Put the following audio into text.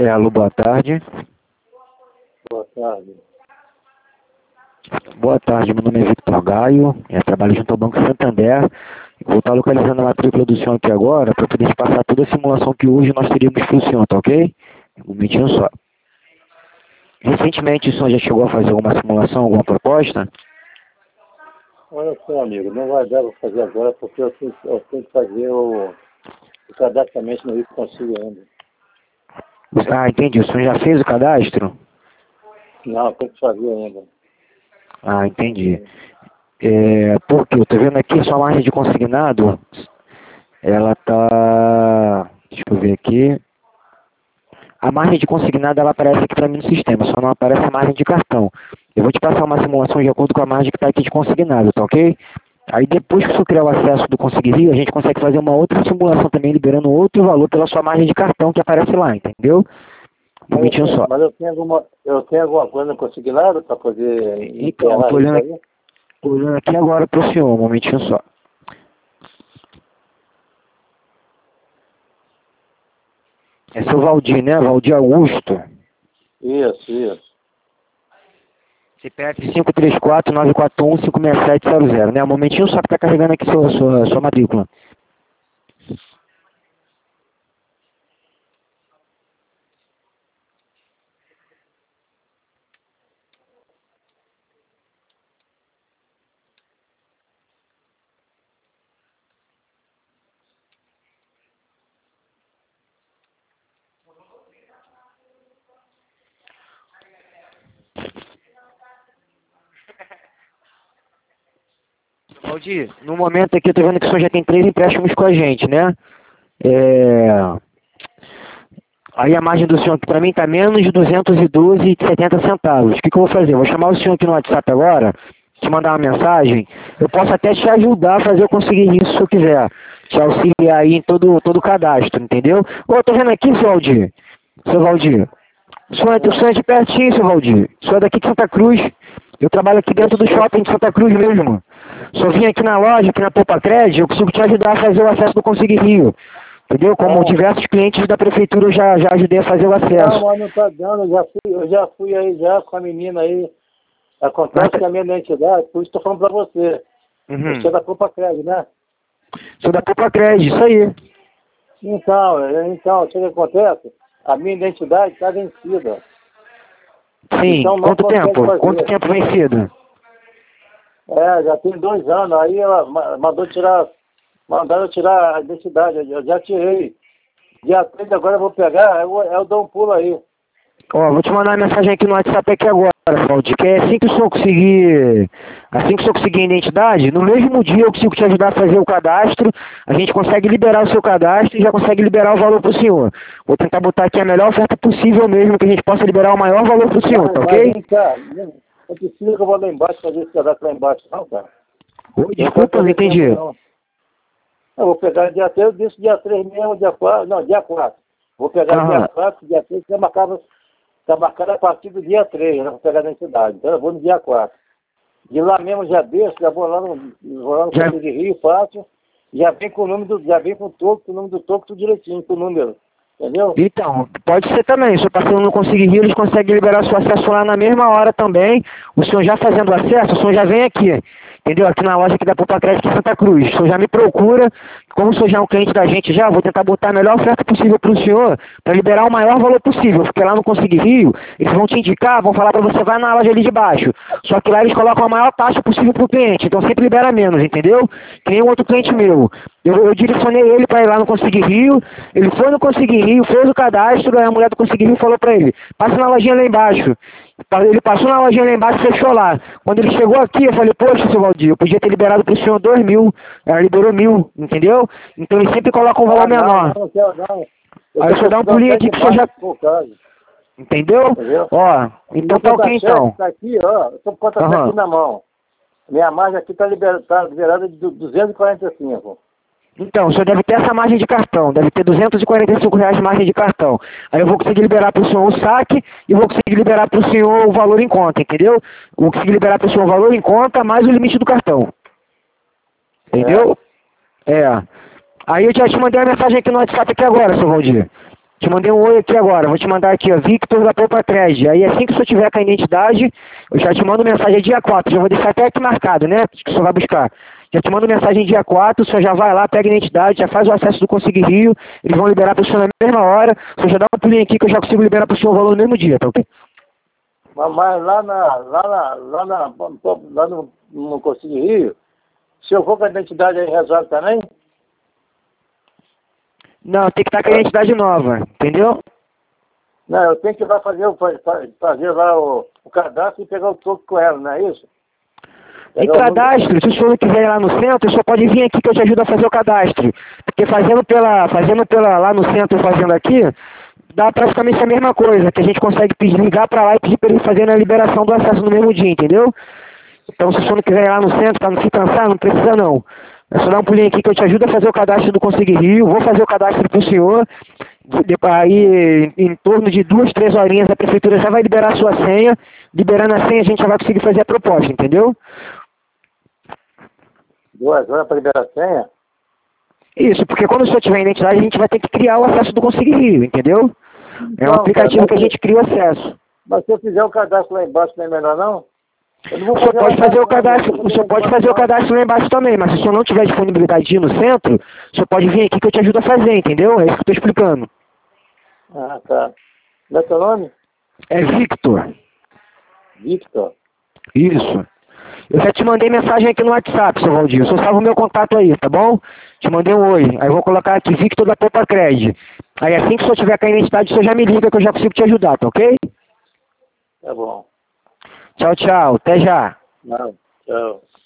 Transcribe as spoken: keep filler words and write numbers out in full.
É, alô, boa tarde. Boa tarde. Boa tarde, meu nome é Victor Gaio, eu trabalho junto ao Banco Santander. Vou estar localizando a matrícula do senhor aqui agora para poder te passar toda a simulação que hoje nós teríamos para o senhor, tá ok? Um momentinho só. Recentemente o senhor já chegou a fazer alguma simulação, alguma proposta? Olha só, amigo, não vai dar para fazer agora porque eu tenho, eu tenho que fazer o, o cadastramento no Rio Consigo ainda. Ah, entendi. O senhor já fez o cadastro? Não, tem que fazer ainda. Ah, entendi. É, porque eu tô vendo aqui sua margem de consignado, ela tá... Deixa eu ver aqui. A margem de consignado, ela aparece aqui para mim no sistema, só não aparece a margem de cartão. Eu vou te passar uma simulação de acordo com a margem que está aqui de consignado, tá ok? Aí depois que você criar o acesso do Conseguir Rio, a gente consegue fazer uma outra simulação também, liberando outro valor pela sua margem de cartão que aparece lá, entendeu? Um momentinho só. Mas eu tenho alguma, eu tenho alguma coisa no consignado para poder Então, eu tô olhando, aqui, tô olhando aqui agora pro senhor, um momentinho só. É seu Valdir, né? Valdir Augusto. Isso, isso. C P F cinco três quatro nove quatro um cinco seis sete zero zero, né? Um momentinho só que tá carregando aqui sua, sua, sua matrícula. Valdir, no momento aqui eu tô vendo que o senhor já tem três empréstimos com a gente, né? É... Aí a margem do senhor aqui pra mim tá menos de duzentos e doze reais e setenta centavos. O que que eu vou fazer? Eu vou chamar o senhor aqui no WhatsApp agora, te mandar uma mensagem. Eu posso até te ajudar a fazer eu conseguir isso se eu quiser. Te auxiliar aí em todo, todo o cadastro, entendeu? Ô, eu tô vendo aqui, seu Valdir. Seu Valdir. O senhor, é- o senhor é de pertinho, seu Valdir. O senhor é daqui de Santa Cruz. Eu trabalho aqui dentro do shopping de Santa Cruz mesmo. Só vim aqui na loja, aqui na Poupa Crédito, eu consigo te ajudar a fazer o acesso do Conseguir Rio. Entendeu? Como Não. diversos clientes da prefeitura eu já, já ajudei a fazer o acesso. Não, mas não tá dando, eu já fui, eu já fui aí já com a menina aí. Acontece Mas- que a minha identidade, por isso estou falando para você. Uhum. Você é da Copa Crédito, né? Sou da Poupa Crédito, isso aí. Então, é, então, o que que acontece? A minha identidade está vencida. Sim, Então não quanto consegue tempo? fazer. Quanto tempo vencido? É, já tem dois anos. Aí ela ma- mandou tirar, mandaram tirar a identidade. Eu já tirei. Dia três agora eu vou pegar, eu, eu dou um pulo aí. Ó, vou te mandar uma mensagem aqui no WhatsApp aqui agora, Valdir, que é assim que o senhor conseguir, assim que o senhor conseguir a identidade, no mesmo dia eu consigo te ajudar a fazer o cadastro, a gente consegue liberar o seu cadastro e já consegue liberar o valor para o senhor. Vou tentar botar aqui a melhor oferta possível mesmo, que a gente possa liberar o maior valor para o senhor, Mas, tá mas ok? vem cá, não precisa que eu vou lá embaixo fazer esse cadastro lá embaixo, não, cara. Oi, Eu desculpa, não quero fazer entendi. tempo, não. Eu vou pegar dia três, eu disse dia três mesmo, dia quatro, não, dia quatro. Vou pegar Aham. dia quatro, dia três, já marcava, está marcado a partir do dia três, né? Vou pegar na entidade. Então eu vou no dia quatro. De lá mesmo já desço, já vou lá no, vou lá no Já- Conselho de Rio, faço, já vem com o número do, já vem com o toco, com o número do toco, tudo direitinho, com o número. Entendeu? Então, pode ser também. Se o parceiro não conseguir rir, eles conseguem liberar seu acesso lá na mesma hora também. O senhor já fazendo acesso, o senhor já vem aqui. Entendeu? Aqui na loja aqui da Poupa Crédito em Santa Cruz. O senhor já me procura. Como o senhor já é um cliente da gente já, vou tentar botar a melhor oferta possível para o senhor, para liberar o maior valor possível. Porque lá no Conseguir Rio, eles vão te indicar, vão falar para você, vai na loja ali de baixo. Só que lá eles colocam a maior taxa possível para o cliente. Então sempre libera menos, entendeu? Tem um outro cliente meu. Eu, eu direcionei ele para ir lá no Conseguir Rio. Ele foi no Conseguir Rio, fez o cadastro, aí a mulher do Conseguir Rio falou para ele, passa na lojinha lá embaixo. Ele passou na lojinha lá embaixo e fechou lá. Quando ele chegou aqui, eu falei, poxa, seu Valdir, eu podia ter liberado para o senhor dois mil. Ela liberou mil, entendeu? Então ele sempre coloca um valor Ah, não, menor. não, não quero não. Aí deixa eu dar um precisando pulinho até aqui de que o senhor já... baixo, por caso. Entendeu? Entendeu? Ó, então Meu tá ok conta-cheque então. está aqui, ó. Eu estou com o conta-cheque Aham. aqui na mão. Minha margem aqui está liberada, tá liberada de du- duzentos e quarenta e cinco. Então, o senhor deve ter essa margem de cartão, deve ter duzentos e quarenta e cinco reais de margem de cartão. Aí eu vou conseguir liberar para o senhor o saque e vou conseguir liberar para o senhor o valor em conta, entendeu? Vou conseguir liberar para o senhor o valor em conta mais o limite do cartão. É. Entendeu? É. Aí eu já te mandei uma mensagem aqui no WhatsApp aqui agora, seu Valdir. Te mandei um oi aqui agora, vou te mandar aqui, ó, Victor da Poupa Cred. Aí assim que o senhor tiver com a identidade, eu já te mando mensagem dia quatro, já vou deixar até aqui marcado, né, que o senhor vai buscar. Já te mando mensagem dia quatro, o senhor já vai lá, pega a identidade, já faz o acesso do Consegui Rio, eles vão liberar para o senhor na mesma hora, o senhor já dá um pulinho aqui que eu já consigo liberar para o senhor o valor no mesmo dia, tá ok? Mas, mas lá na, lá na, lá na, lá no, no Consegui Rio, se eu for com a identidade aí resolve também? Não, tem que estar com a identidade nova, entendeu? Não, eu tenho que ir lá fazer, o- fazer lá o, o cadastro e pegar o toque com ela, não é isso? Em Pegar o número- cadastro, se o senhor não quiser ir lá no centro, o senhor pode vir aqui que eu te ajudo a fazer o cadastro. Porque fazendo pela, fazendo pela lá no centro e fazendo aqui, dá praticamente a mesma coisa, que a gente consegue pedir, ligar para lá e pedir para ele fazer a liberação do acesso no mesmo dia, entendeu? Então se o senhor não quiser ir lá no centro, para não se cansar, não precisa não. É só dar um pulinho aqui que eu te ajudo a fazer o cadastro do Consegui Rio, vou fazer o cadastro para o senhor, de- aí em torno de duas, três horinhas a prefeitura já vai liberar a sua senha, liberando a senha a gente já vai conseguir fazer a proposta, entendeu? Duas horas para liberar a senha? Isso, porque quando o senhor tiver identidade, a gente vai ter que criar o acesso do Consegui Rio, entendeu? É um Não, aplicativo cara, que a mas, gente cria o acesso. mas se eu fizer o cadastro lá embaixo, não é melhor não? Eu não vou O senhor fazer lá pode fazer o embaixo, não, cadastro, vou o senhor fazer pode lá fazer o embaixo, cadastro lá embaixo também, mas se o senhor não tiver disponibilidade de ir no centro, o senhor pode vir aqui que eu te ajudo a fazer, entendeu? É isso que eu estou explicando. não. Ah, tá. Como é teu nome? É Victor. Victor. Isso. Eu já te mandei mensagem aqui no WhatsApp, seu Valdir. Só salva o meu contato aí, tá bom? Te mandei um oi. Aí eu vou colocar aqui Victor da Poupa Cred. Aí assim que o senhor tiver com a identidade, o senhor já me liga que eu já consigo te ajudar, tá ok? Tá bom. Tchau, tchau. Até já. Não, tchau.